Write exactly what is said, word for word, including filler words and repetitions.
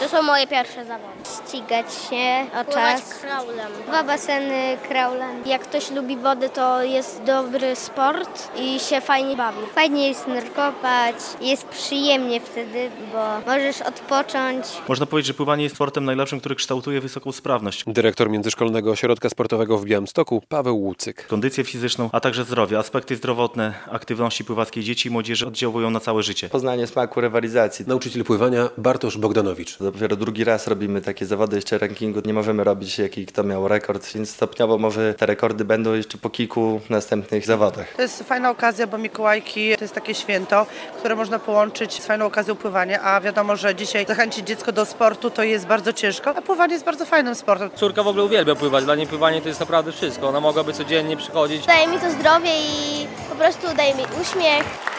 To są moje pierwsze zawody. Ścigać się o Pływać czas. kraulem. Dwa baseny kraulem. Jak ktoś lubi wodę, to jest dobry sport i się fajnie bawi. Fajnie jest nurkować, jest przyjemnie wtedy, bo możesz odpocząć. Można powiedzieć, że pływanie jest sportem najlepszym, który kształtuje wysoką sprawność, Dyrektor Międzyszkolnego Ośrodka Sportowego w Białymstoku Paweł Łucyk. kondycję fizyczną, a także zdrowie. Aspekty zdrowotne aktywności pływackiej dzieci i młodzieży oddziałują na całe życie. Poznanie smaku rywalizacji. Nauczyciel pływania Bartosz Bogdanowicz. Dopiero drugi raz robimy takie zawody, jeszcze rankingu nie możemy robić, jaki kto miał rekord, więc stopniowo może te rekordy będą jeszcze po kilku następnych zawodach. To jest fajna okazja, bo Mikołajki to jest takie święto, które można połączyć z fajną okazją pływania, a wiadomo, że dzisiaj zachęcić dziecko do sportu to jest bardzo ciężko, a pływanie jest bardzo fajnym sportem. Córka w ogóle uwielbia pływać, dla niej pływanie to jest naprawdę wszystko. Ona mogłaby codziennie przychodzić. Daje mi to zdrowie i po prostu daje mi uśmiech.